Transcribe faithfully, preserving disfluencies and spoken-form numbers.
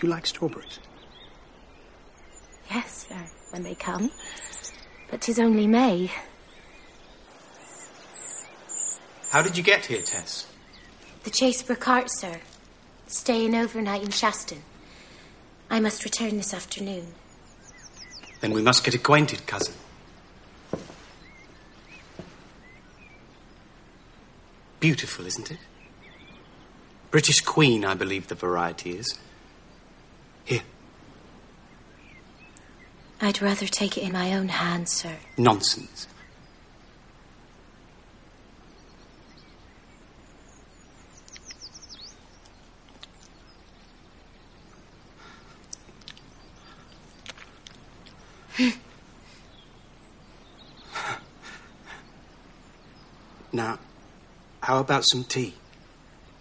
you like strawberries? Yes, sir, when they come. But 'tis only May. How did you get here, Tess? The Chasebrook cart, sir. Staying overnight in Shaston. I must return this afternoon. Then we must get acquainted, cousin. Beautiful, isn't it? British Queen, I believe the variety is. Here. I'd rather take it in my own hands, sir. Nonsense. Now, how about some tea?